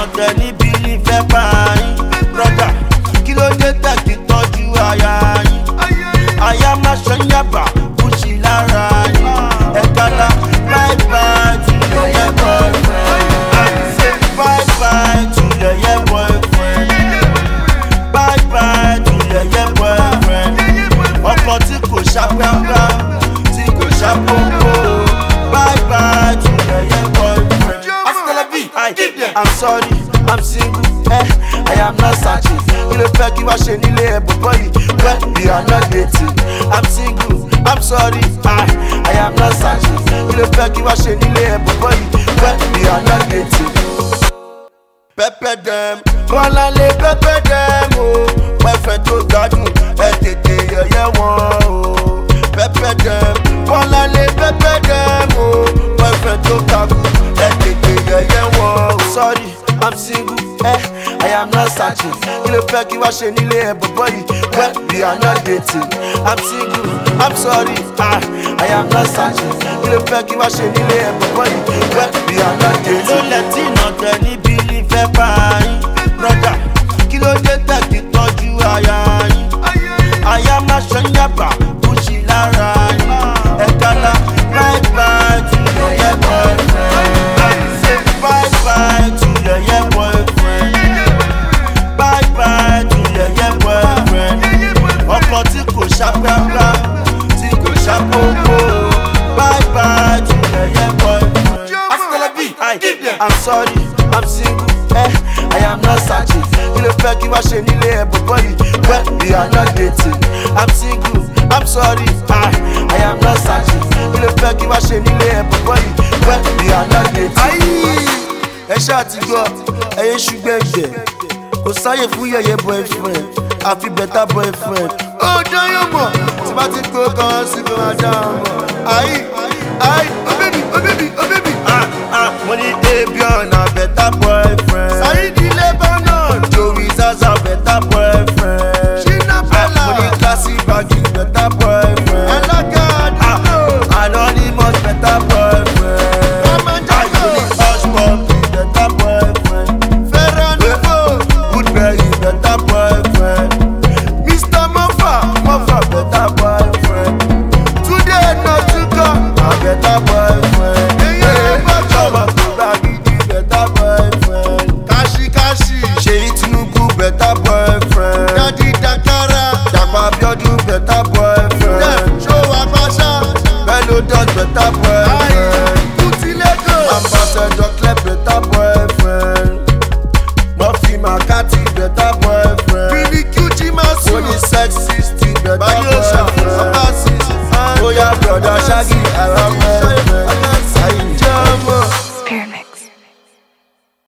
tẹ níbi nífẹ̀ẹ́ bá yín. Brother, kí ló dé tẹ̀kí tọ́jú aya yín? Aya máa ṣe ń yàbá kùsì lára yín. Ẹ̀kálá bye bye to your boyfriend. Bye bye to your boyfriend. Bye bye to your boyfriend. Ọkọ tí kò ṣàpẹ́pẹ́, tí kò ṣàpòpò. Bye bye to your boyfriend. I'm sorry, I'm single, I am not searching. You don't fẹ́ kí wá ṣe nílé ẹ̀ bọ̀bọ̀ yìí when we are not dating. I'm single, I'm sorry, I am not searching. You don't fẹ́ kí wá ṣe nílé ẹ̀ bọ̀bọ̀ yìí when we are not dating. Pepper dem, bọ́lá lè pepper dem o. Pẹ́fẹ́ tó gbádùn, ẹ tètè yẹ̀yẹ́ wọn o. Pepper dem, bọ́lá lè pepper dem o. Pẹ́fẹ́ tó gbádùn, ẹ tètè yẹ̀yẹ́ wọn o. Sorry, I'm single, I am not searching. You don't fẹ́ kí wá ṣe nílé ẹ̀ bọ̀bọ̀ yìí when we are not dating. I'm single, I'm sorry, I am not searching. You don't fẹ́ kí wá ṣe nílé ẹ̀ bọ̀bọ̀ yìí when we are not dating. Ló lẹ́tí náà tẹ níbi nífẹ̀ẹ́ bá yín. Brother, kí ló dé tẹ̀kí tọ́jú aya yín? Aya máa ṣe ń yàbá kùsì lára yín. Ẹ̀kálá bye bye to your boyfriend. Bye bye to your boyfriend. Bye bye to your boyfriend. Ọkọ tí kò ṣàpẹ́pẹ́, tí kò ṣàpòpò. Bye bye to your boyfriend. I'm sorry, I'm single, I am not searching. You don't fẹ́ kí wá ṣe nílé ẹ̀ bọ̀bọ̀ yìí when we are not dating. I'm single, I'm sorry, I am not searching. You don't fẹ́ kí wá ṣe nílé ẹ̀ bọ̀bọ̀ yìí when we are not dating. Ẹ ṣáà ti gbọ́, ẹyẹ ṣùgbẹ́gbẹ́. Kò sáyè fún yẹ̀yẹ́ boyfriend, àfi better boyfriend. Ó dáyọ̀ mọ̀, tí bá ti gbó kan sí kò máa dá ọmọ. Oh baby, oh baby, oh baby. Mo ní Davion na better boyfriend. Saidi Lebanon, Joey Zaza better boyfriend. Shina Bella, mo ní Classy Baggy better boyfriend. Elakad, Anonymous better boyfriend. Mo ní Hush Puppy better boyfriend. Ferran Nouveau, Woodberry better boyfriend. Mr. Mofa better boyfriend. Today not to come, a better boyfriend. Better boyfriend. Daddy Dakara, Dapa Biodun better boyfriend. Show Abasha, Bello does better boyfriend.